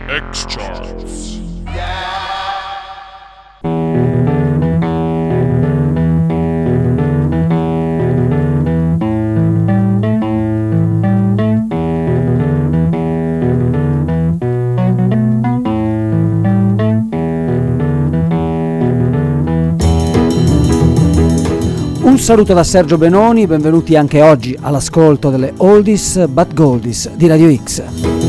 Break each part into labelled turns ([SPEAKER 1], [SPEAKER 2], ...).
[SPEAKER 1] X-Charts.
[SPEAKER 2] Un saluto da Sergio Benoni, benvenuti anche oggi all'ascolto delle Oldies but Goldies di Radio X.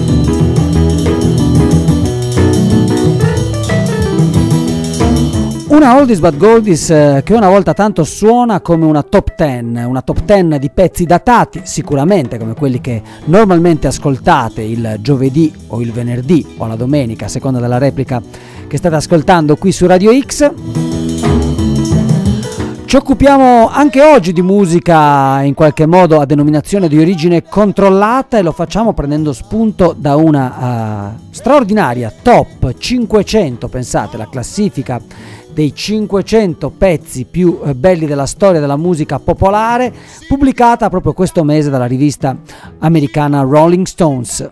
[SPEAKER 2] Una Oldies but Goldies che una volta tanto suona come una top 10 di pezzi datati, sicuramente come quelli che normalmente ascoltate il giovedì o il venerdì o la domenica, a seconda della replica che state ascoltando qui su Radio X. Ci occupiamo anche oggi di musica in qualche modo a denominazione di origine controllata e lo facciamo prendendo spunto da una straordinaria top 500, pensate, la classifica dei 500 pezzi più belli della storia della musica popolare, pubblicata proprio questo mese dalla rivista americana Rolling Stones.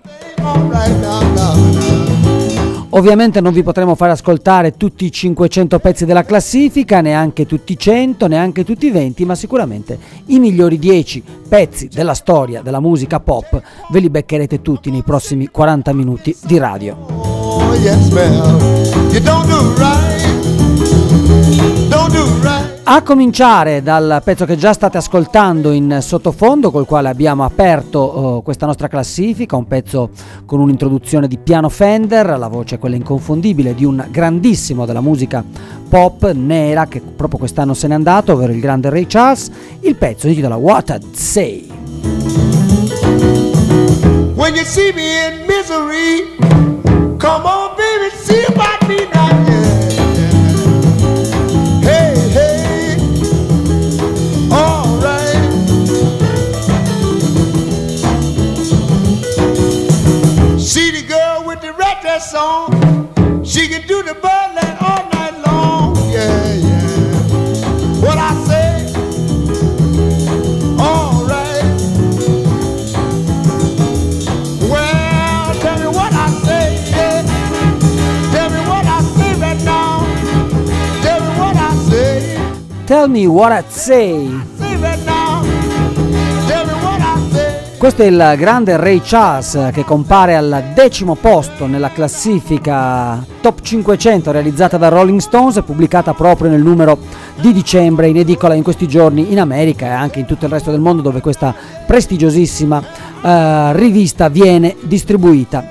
[SPEAKER 2] Ovviamente non vi potremo fare ascoltare tutti i 500 pezzi della classifica, neanche tutti i 100, neanche tutti i 20, ma sicuramente i migliori 10 pezzi della storia della musica pop ve li beccherete tutti nei prossimi 40 minuti di radio.
[SPEAKER 3] Oh, yes, you don't do right. Don't do right.
[SPEAKER 2] A cominciare dal pezzo che già state ascoltando in sottofondo, col quale abbiamo aperto questa nostra classifica, un pezzo con un'introduzione di piano Fender, la voce quella inconfondibile di un grandissimo della musica pop nera che proprio quest'anno se n'è andato, ovvero il grande Ray Charles. Il pezzo si intitola What I'd Say.
[SPEAKER 3] When you see me in misery, come on baby, see about me now. See the girl with the red dress on, she can do the birdland all night long. Yeah, yeah. What I say? All right. Well, tell me what I say. Yeah. Tell me what I say right now. Tell me what I say.
[SPEAKER 2] Tell me what I'd say.
[SPEAKER 3] Say right now. Tell me what I say.
[SPEAKER 2] Questo è il grande Ray Charles che compare al 10° posto nella classifica Top 500 realizzata da Rolling Stones e pubblicata proprio nel numero di dicembre in edicola in questi giorni in America e anche in tutto il resto del mondo dove questa prestigiosissima rivista viene distribuita.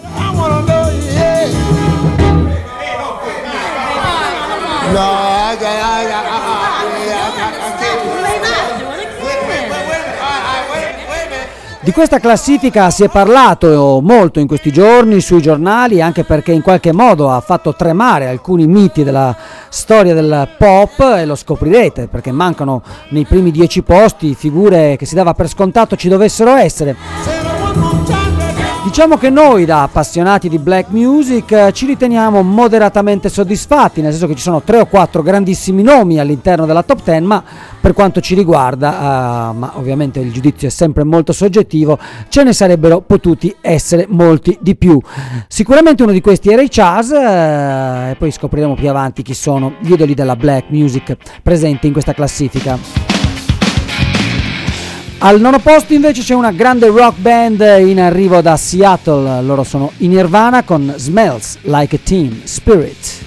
[SPEAKER 2] Di questa classifica si è parlato molto in questi giorni sui giornali, anche perché in qualche modo ha fatto tremare alcuni miti della storia del pop e lo scoprirete perché mancano nei primi 10 posti figure che si dava per scontato ci dovessero essere. Diciamo che noi da appassionati di black music ci riteniamo moderatamente soddisfatti, nel senso che ci sono 3 o 4 grandissimi nomi all'interno della top 10, ma per quanto ci riguarda, ma ovviamente il giudizio è sempre molto soggettivo, ce ne sarebbero potuti essere molti di più. Sicuramente uno di questi è Ray Charles e poi scopriremo più avanti chi sono gli idoli della black music presenti in questa classifica. Al 9° posto invece c'è una grande rock band in arrivo da Seattle, loro sono i Nirvana con Smells Like a Teen Spirit.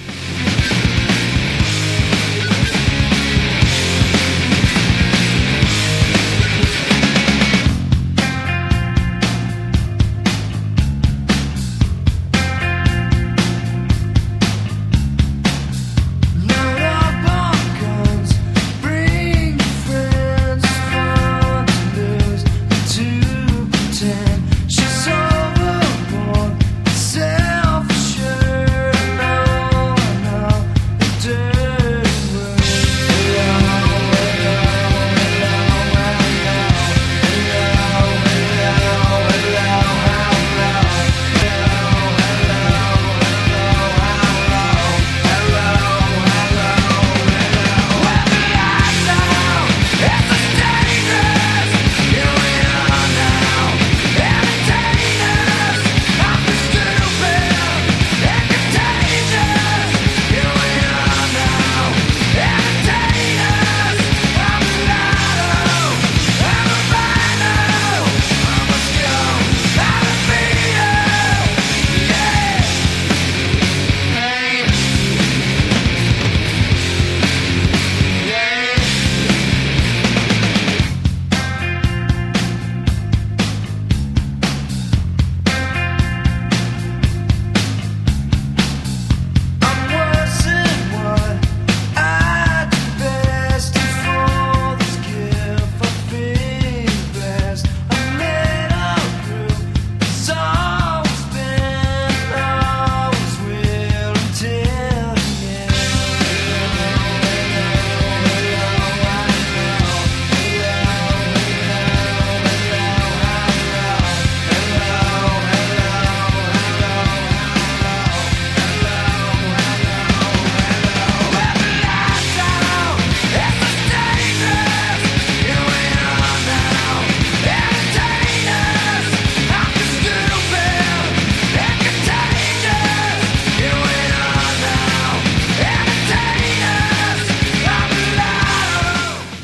[SPEAKER 3] She's overboard, self-assured, no.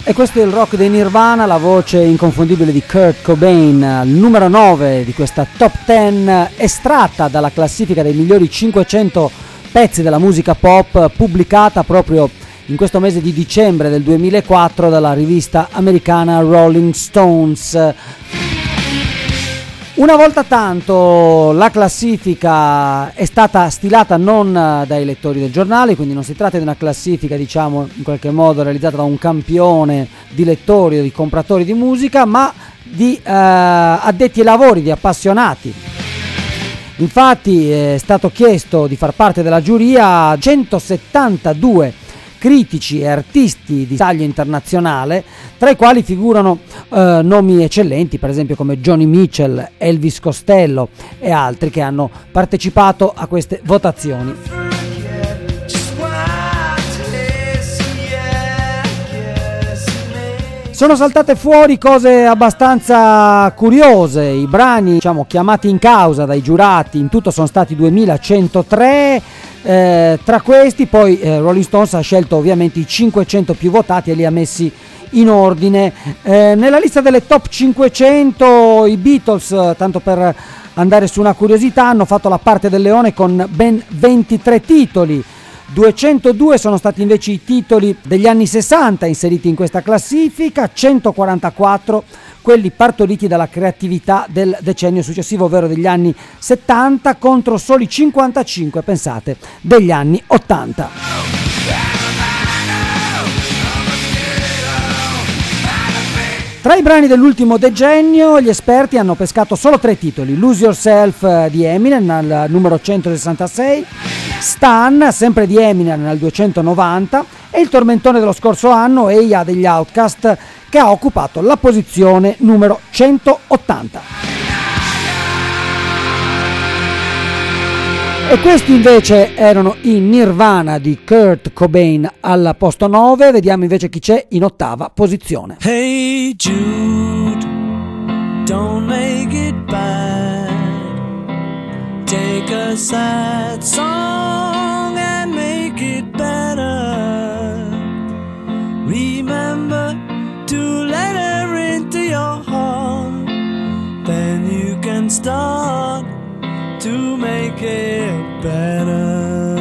[SPEAKER 2] E questo è il rock dei Nirvana, la voce inconfondibile di Kurt Cobain, il numero 9 di questa top 10 estratta dalla classifica dei migliori 500 pezzi della musica pop, pubblicata proprio in questo mese di dicembre del 2004 dalla rivista americana Rolling Stones. Una volta tanto la classifica è stata stilata non dai lettori del giornale, quindi non si tratta di una classifica, diciamo, in qualche modo realizzata da un campione di lettori o di compratori di musica, ma di addetti ai lavori, di appassionati. Infatti è stato chiesto di far parte della giuria a 172 critici e artisti di taglio internazionale, tra i quali figurano nomi eccellenti, per esempio come Joni Mitchell, Elvis Costello e altri che hanno partecipato a queste votazioni. Sono saltate fuori cose abbastanza curiose, i brani, diciamo, chiamati in causa dai giurati in tutto sono stati 2103, tra questi poi Rolling Stones ha scelto ovviamente i 500 più votati e li ha messi in ordine. Nella lista delle top 500 i Beatles, tanto per andare su una curiosità, hanno fatto la parte del leone con ben 23 titoli. 202 sono stati invece i titoli degli anni 60 inseriti in questa classifica, 144 quelli partoriti dalla creatività del decennio successivo, ovvero degli anni 70, contro soli 55, pensate, degli anni 80. Tra i brani dell'ultimo decennio gli esperti hanno pescato solo 3 titoli: Lose Yourself di Eminem al numero 166, Stan, sempre di Eminem, nel 290, e il tormentone dello scorso anno, Eya degli Outkast, che ha occupato la posizione numero 180. E questi invece erano i Nirvana di Kurt Cobain al posto 9. Vediamo invece chi c'è in ottava posizione.
[SPEAKER 1] Hey Jude, don't make it bad. Take a sad song and make it better. Remember to let her into your heart. Then you can start to make it better.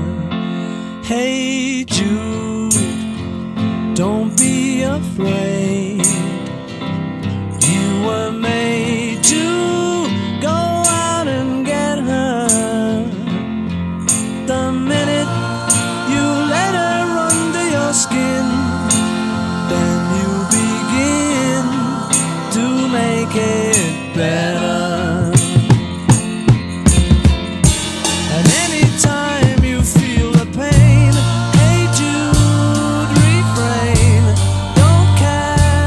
[SPEAKER 1] Hey Jude, don't be afraid. You were made to go out and get her. The minute you let her under your skin, then you begin to make it better. Don't care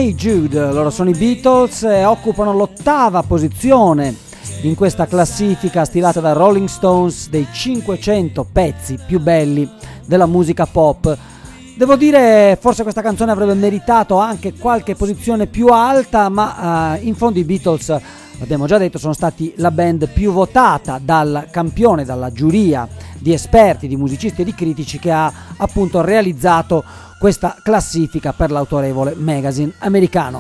[SPEAKER 2] Hey Jude, loro sono i Beatles e occupano l'8ª posizione in questa classifica stilata da Rolling Stones dei 500 pezzi più belli della musica pop. Devo dire, forse questa canzone avrebbe meritato anche qualche posizione più alta, ma in fondo i Beatles, abbiamo già detto, sono stati la band più votata dal campione, dalla giuria di esperti, di musicisti e di critici che ha appunto realizzato questa classifica per l'autorevole magazine americano.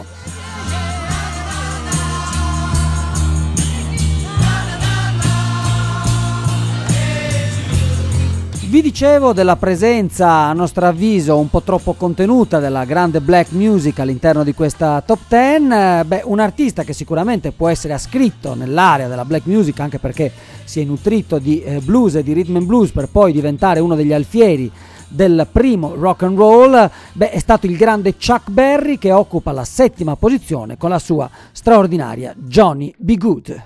[SPEAKER 2] Vi dicevo della presenza, a nostro avviso, un po' troppo contenuta della grande black music all'interno di questa top 10. Un artista che sicuramente può essere ascritto nell'area della black music, anche perché si è nutrito di blues e di rhythm and blues per poi diventare uno degli alfieri del primo rock and roll, è stato il grande Chuck Berry, che occupa la 7ª posizione con la sua straordinaria Johnny B. Goode.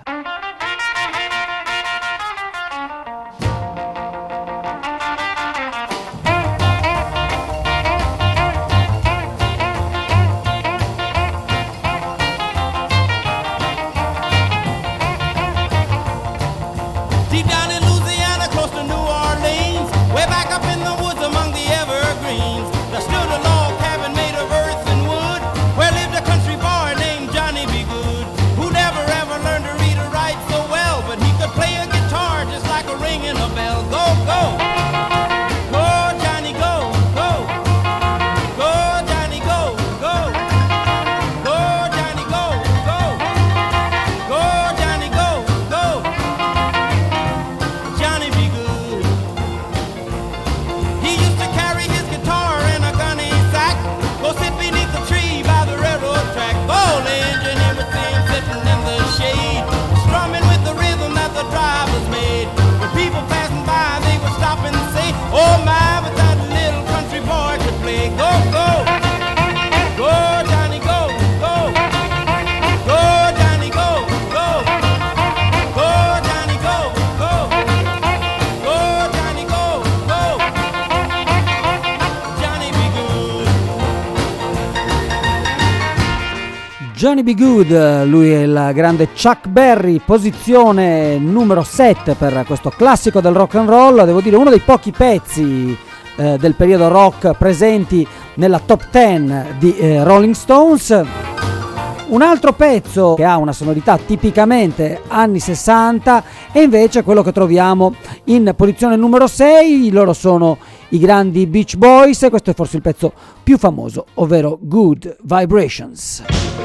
[SPEAKER 2] Johnny B. Goode, lui è il grande Chuck Berry, posizione numero 7 per questo classico del rock and roll. Devo dire, uno dei pochi pezzi del periodo rock presenti nella top 10 di Rolling Stones. Un altro pezzo che ha una sonorità tipicamente anni 60 è invece quello che troviamo in posizione numero 6. Loro sono i grandi Beach Boys e questo è forse il pezzo più famoso, ovvero Good Vibrations.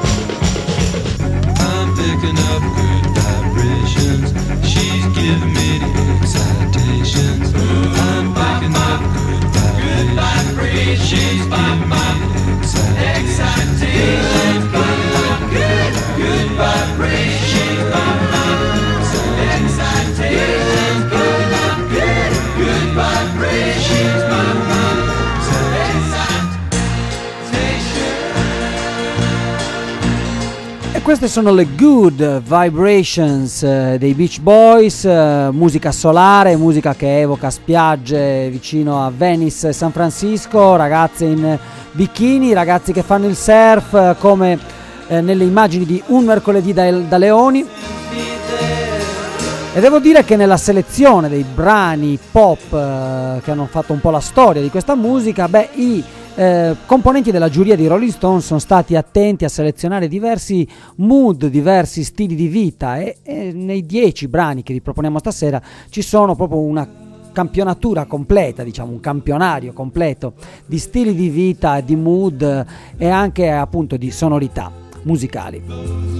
[SPEAKER 4] Picking up good vibrations, she's giving me the excitations. I'm picking up good vibrations, she's giving me the excitations. Good vibrations, she's giving me the excitations. Good vibrations, she's giving me the excitations.
[SPEAKER 2] Queste sono le Good Vibrations dei Beach Boys, musica solare, musica che evoca spiagge vicino a Venice e San Francisco, ragazze in bikini, ragazzi che fanno il surf come nelle immagini di Un mercoledì da leoni. E devo dire che nella selezione dei brani pop che hanno fatto un po' la storia di questa musica, i componenti della giuria di Rolling Stone sono stati attenti a selezionare diversi mood, diversi stili di vita e nei 10 brani che vi proponiamo stasera ci sono proprio una campionatura completa, diciamo un campionario completo di stili di vita, di mood e anche appunto di sonorità musicali.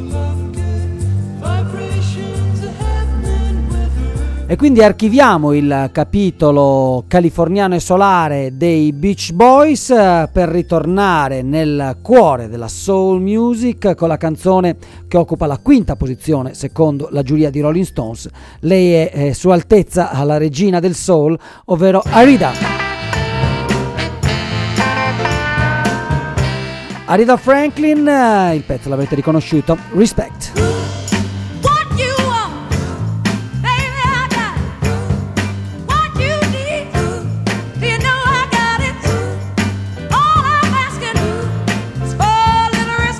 [SPEAKER 2] E quindi archiviamo il capitolo californiano e solare dei Beach Boys per ritornare nel cuore della soul music con la canzone che occupa la 5ª posizione secondo la giuria di Rolling Stones. Lei è Sua Altezza la regina del soul, ovvero Aretha. Aretha Franklin, il pezzo l'avrete riconosciuto, Respect.
[SPEAKER 5] Respect.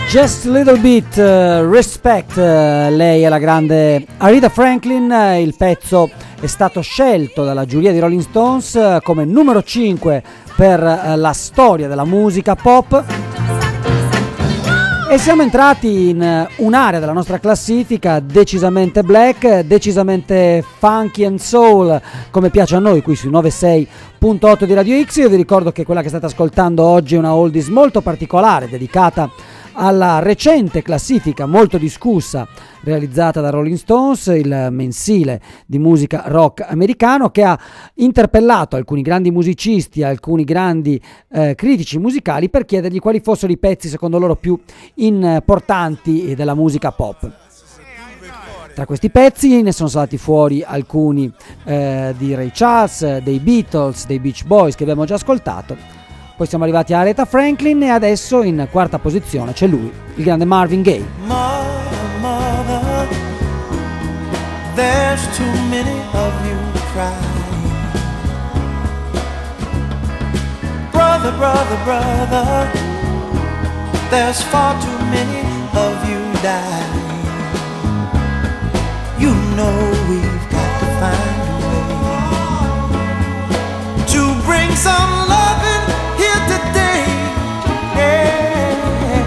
[SPEAKER 2] Just a Little Bit, Respect, lei è la grande Aretha Franklin. Il pezzo è stato scelto dalla giuria di Rolling Stones come numero 5 per la storia della musica pop. E siamo entrati in un'area della nostra classifica decisamente black, decisamente funky and soul, come piace a noi qui sui 96.8 di Radio X. Io vi ricordo che quella che state ascoltando oggi è una oldies molto particolare, dedicata alla recente classifica molto discussa realizzata da Rolling Stones, il mensile di musica rock americano, che ha interpellato alcuni grandi musicisti, alcuni grandi critici musicali per chiedergli quali fossero i pezzi secondo loro più importanti della musica pop. Tra questi pezzi ne sono stati fuori alcuni di Ray Charles, dei Beatles, dei Beach Boys che abbiamo già ascoltato. Poi siamo arrivati a Aretha Franklin e adesso in quarta posizione c'è lui, il grande Marvin Gaye.
[SPEAKER 1] Mother, there's too many of you crying. Brother, brother, brother, there's far too many of you dying. You know we've got to find a way to bring some loving here today. Yeah.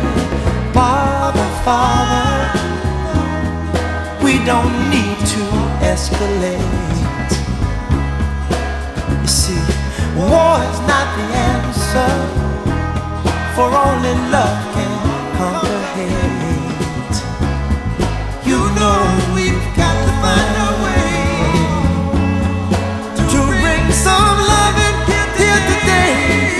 [SPEAKER 1] Father, we don't need to escalate. You see, war is not the answer, for only love can conquer hate. You know we've got to find a way to bring some love in here today.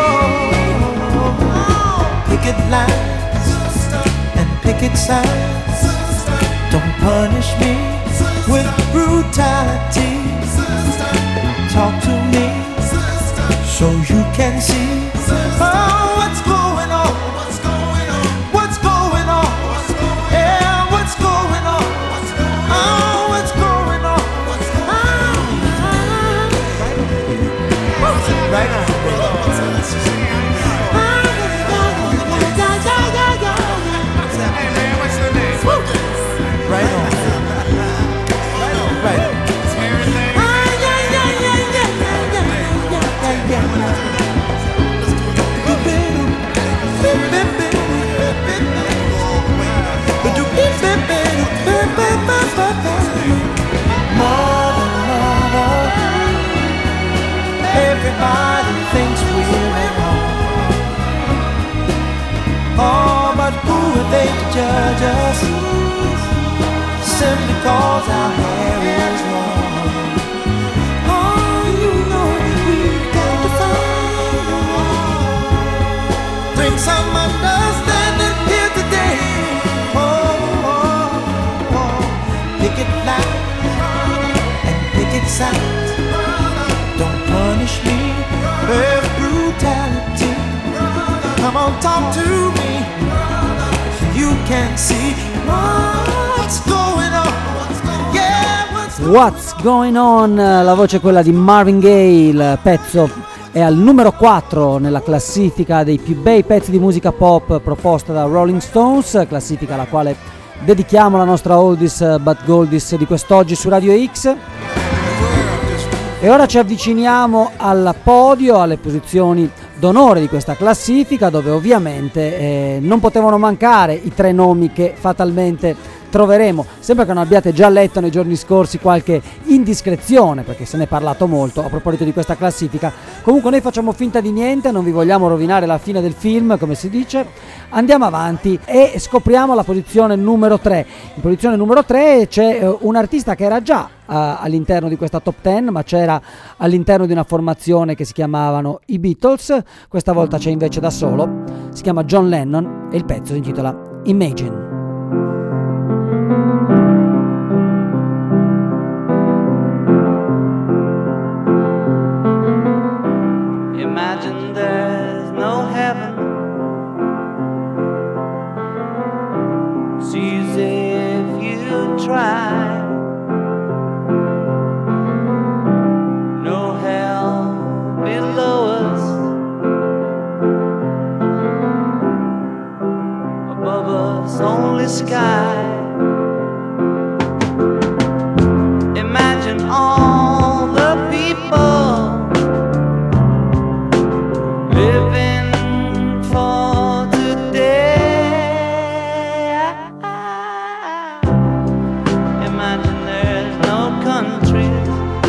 [SPEAKER 1] Oh, picket lines and picket signs, don't punish me with brutality. Talk to me so you can see what's going on. What's going on? Yeah, what's going on? Oh, what's going on? Right on. Right on. Right on. Mother, everybody thinks we're at home. Oh, but who are they to judge us? Simply cause our hair is long. Oh, you know we've got to find a way. Bring some understanding here today. Oh, oh, oh. Picket lines and picket signs, don't punish me with brutality. Come on, talk to me so you can see what's going on. Yeah,
[SPEAKER 2] What's Going On, la voce è quella di Marvin Gaye, il pezzo è al numero 4 nella classifica dei più bei pezzi di musica pop proposta da Rolling Stones, classifica alla quale dedichiamo la nostra oldies but goldies di quest'oggi su Radio X. E ora ci avviciniamo al podio, alle posizioni d'onore di questa classifica, dove ovviamente non potevano mancare i tre nomi che fatalmente troveremo. Sembra che non abbiate già letto nei giorni scorsi qualche indiscrezione, perché se ne è parlato molto a proposito di questa classifica. Comunque noi facciamo finta di niente, non vi vogliamo rovinare la fine del film, come si dice. Andiamo avanti e scopriamo la posizione numero 3. In posizione numero 3 c'è un artista che era già all'interno di questa top 10, ma c'era all'interno di una formazione che si chiamavano i Beatles. Questa volta c'è invece da solo, si chiama John Lennon e il pezzo si intitola Imagine.
[SPEAKER 1] Imagine there's no heaven. It's easy if you try. No hell below us, above above us only sky. Imagine all the people living for today. Imagine there's no countries.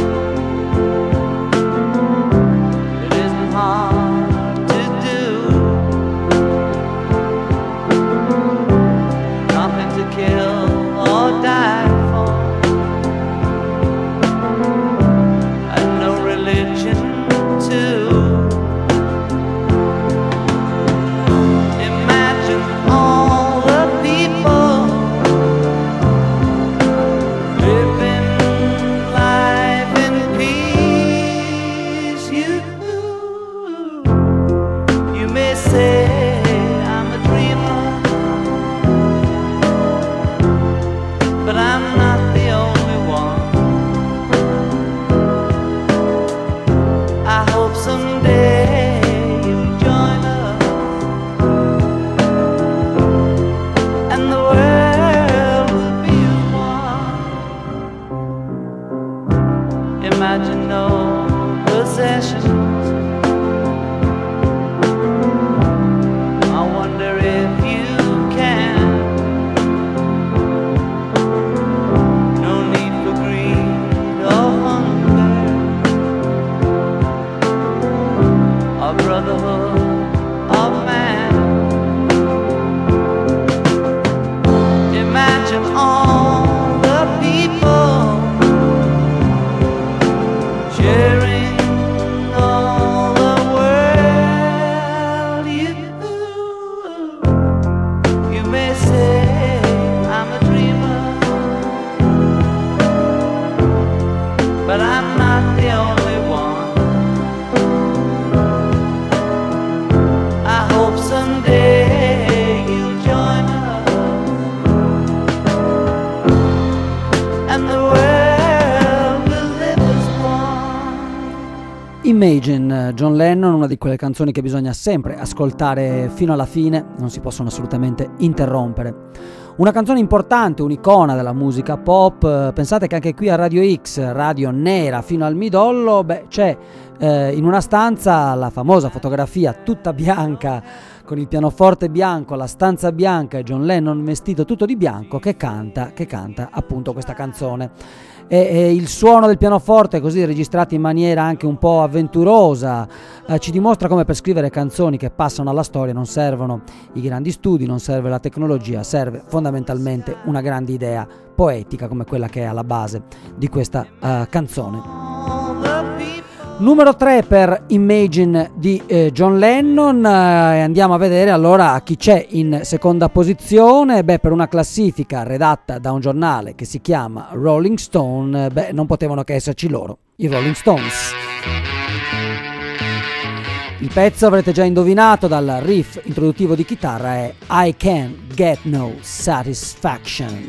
[SPEAKER 1] It isn't hard to do. Nothing to kill or die for, and no religion too. Imagine all the people living life in peace. You may say I'm a dreamer, but I'm not the only one. I hope someday you'll join us, and the world will be as one. Imagine no possessions. I wonder if you can. No need for greed or hunger, or brotherhood of man. Imagine all the people sharing all the world. You may say I'm a dreamer, but I'm not the only one. I hope someday you'll join us, and the world will live as one.
[SPEAKER 2] Imagine, John Lennon, una di quelle canzoni che bisogna sempre ascoltare fino alla fine, non si possono assolutamente interrompere. Una canzone importante, un'icona della musica pop. Pensate che anche qui a Radio X, radio nera fino al midollo, c'è in una stanza la famosa fotografia tutta bianca con il pianoforte bianco, la stanza bianca e John Lennon vestito tutto di bianco che canta appunto questa canzone. E il suono del pianoforte, così registrato in maniera anche un po' avventurosa, ci dimostra come per scrivere canzoni che passano alla storia non servono i grandi studi, non serve la tecnologia, serve fondamentalmente una grande idea poetica come quella che è alla base di questa canzone. Numero 3 per Imagine di John Lennon. Andiamo a vedere allora chi c'è in seconda posizione. Per una classifica redatta da un giornale che si chiama Rolling Stone, non potevano che esserci loro, i Rolling Stones. Il pezzo, avrete già indovinato dal riff introduttivo di chitarra, è I Can't Get No Satisfaction.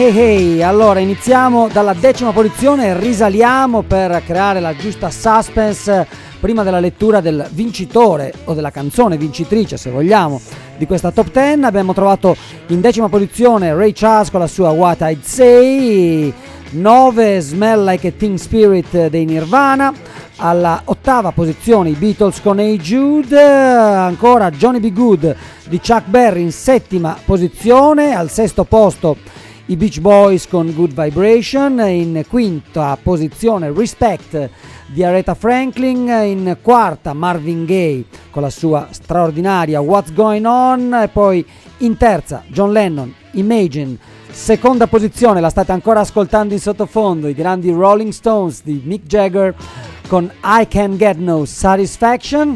[SPEAKER 2] hey hey. Allora iniziamo dalla 10ª posizione e risaliamo per creare la giusta suspense prima della lettura del vincitore o della canzone vincitrice, se vogliamo, di questa top 10. Abbiamo trovato in 10ª posizione Ray Charles con la sua What I'd Say, 9 Smell Like a Teen Spirit dei Nirvana, alla 8ª posizione i Beatles con Hey Jude, ancora Johnny B. Good di Chuck Berry in 7ª posizione, al 6º posto i Beach Boys con Good Vibration, in 5ª posizione Respect di Aretha Franklin, in 4ª Marvin Gaye con la sua straordinaria What's Going On, e poi in 3ª John Lennon, Imagine. 2ª posizione, la state ancora ascoltando in sottofondo, i grandi Rolling Stones di Mick Jagger con I Can't Get No Satisfaction.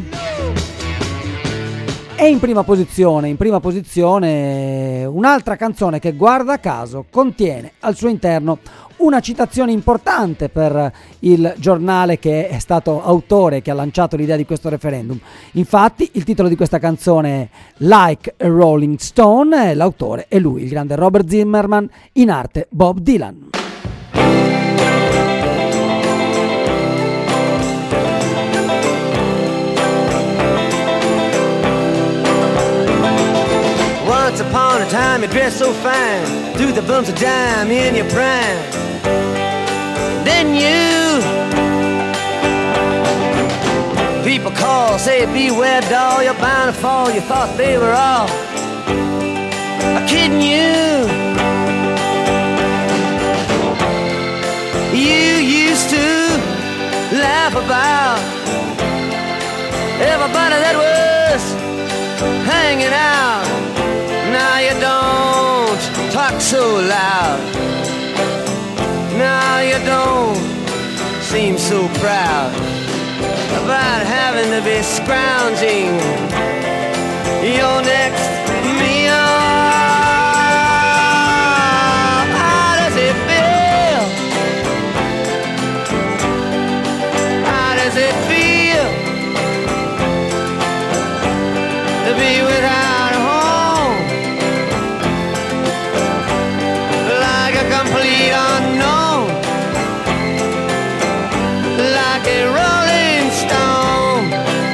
[SPEAKER 2] E in prima posizione un'altra canzone che, guarda caso, contiene al suo interno una citazione importante per il giornale che è stato autore, che ha lanciato l'idea di questo referendum. Infatti il titolo di questa canzone è Like a Rolling Stone e l'autore è lui, il grande Robert Zimmerman, in arte Bob Dylan.
[SPEAKER 5] Once upon a time you dressed so fine, threw the bumps of dime in your prime. Then you, people call, say beware doll, you're bound to fall. You thought they were all kidding you. You used to laugh about everybody that was hanging out. Now you don't talk so loud. Now you don't seem so proud about having to be scrounging your next meal. How does it feel? How does it feel to be without a home? Like a complete unknown, like a rolling stone.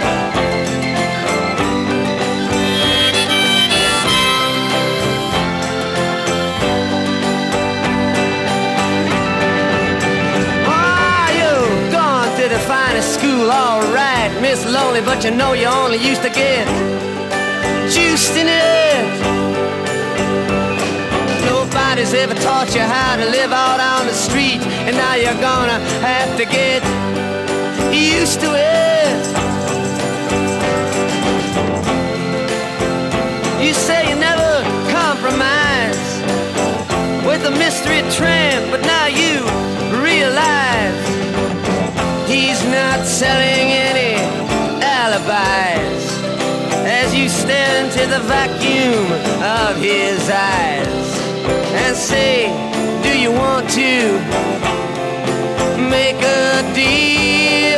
[SPEAKER 5] Oh, you've gone to the finest school, all right, Miss Lonely, but you know you only used to get juiced in it. Nobody's ever taught you how to live out on the street, and now you're gonna have to get used to it. You say you never compromise with a mystery tramp, but now you realize he's not selling any alibis as you stare into the vacuum of his eyes and say, do you want to make a deal?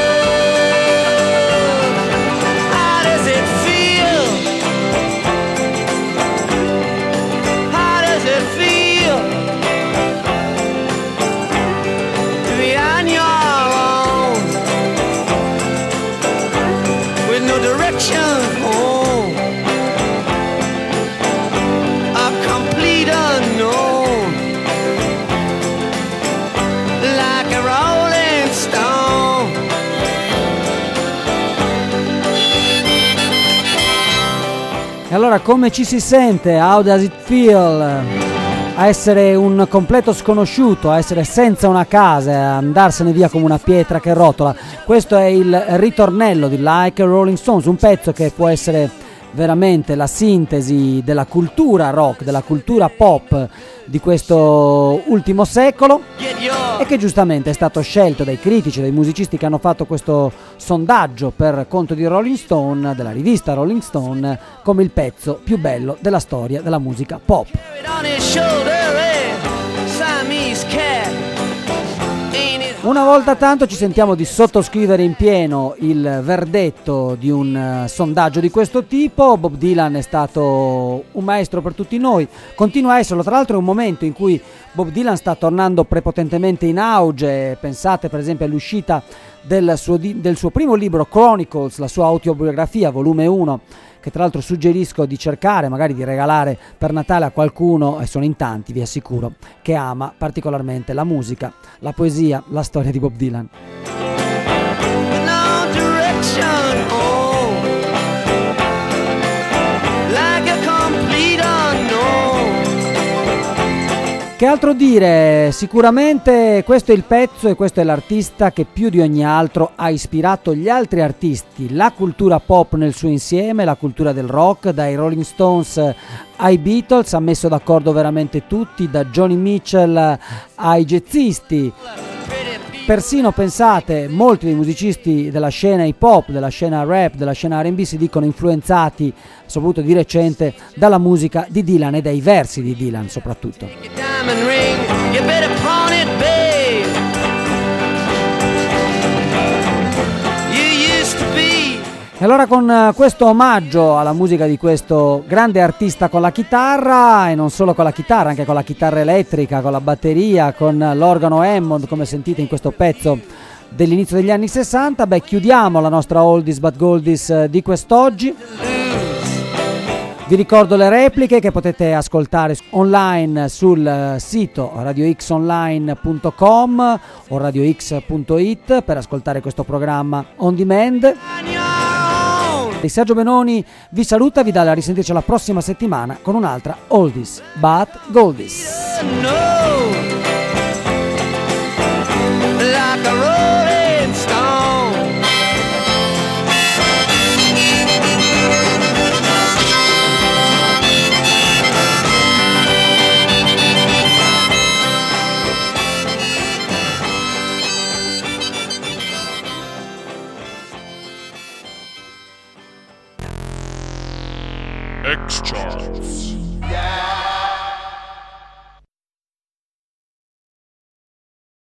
[SPEAKER 5] How does it feel? How does it feel to be on your own with no direction home? A complete unknown, like a rolling stone.
[SPEAKER 2] E allora come ci si sente? How does it feel? A essere un completo sconosciuto, a essere senza una casa, a andarsene via come una pietra che rotola. Questo è il ritornello di Like a Rolling Stones, un pezzo che può essere veramente la sintesi della cultura rock, della cultura pop di questo ultimo secolo, e che giustamente è stato scelto dai critici, dai musicisti che hanno fatto questo sondaggio per conto di Rolling Stone, della rivista Rolling Stone, come il pezzo più bello della storia della musica pop.
[SPEAKER 5] On his shoulder, a Siamese cat. Ain't it
[SPEAKER 2] Una volta tanto ci sentiamo di sottoscrivere in pieno il verdetto di un sondaggio di questo tipo. Bob Dylan è stato un maestro per tutti noi, continua a esserlo, tra l'altro è un momento in cui Bob Dylan sta tornando prepotentemente in auge. Pensate per esempio all'uscita del suo primo libro Chronicles, la sua autobiografia, volume 1, che tra l'altro suggerisco di cercare, magari di regalare per Natale a qualcuno, e sono in tanti, vi assicuro, che ama particolarmente la musica, la poesia, la storia di Bob Dylan.
[SPEAKER 5] No direction, oh, like a complete unknown.
[SPEAKER 2] Che altro dire? Sicuramente questo è il pezzo e questo è l'artista che più di ogni altro ha ispirato gli altri artisti, la cultura pop nel suo insieme, la cultura del rock, dai Rolling Stones ai Beatles, ha messo d'accordo veramente tutti, da Joni Mitchell ai jazzisti. Persino, pensate, molti dei musicisti della scena hip hop, della scena rap, della scena R&B si dicono influenzati, soprattutto di recente, dalla musica di Dylan e dai versi di Dylan soprattutto.
[SPEAKER 5] Diamond ring, you better pawn it, babe. You used to be.
[SPEAKER 2] E allora con questo omaggio alla musica di questo grande artista con la chitarra, e non solo con la chitarra, anche con la chitarra elettrica, con la batteria, con l'organo Hammond, come sentite in questo pezzo dell'inizio degli anni 60, chiudiamo la nostra Oldies but Goldies di quest'oggi. Vi ricordo le repliche che potete ascoltare online sul sito radioxonline.com o radiox.it per ascoltare questo programma on demand. Sergio Benoni vi saluta, vi dà la risentirci la prossima settimana con un'altra Oldies but Goldies.
[SPEAKER 5] Like a rolling stone.
[SPEAKER 6] X-Charts.
[SPEAKER 3] Yeah.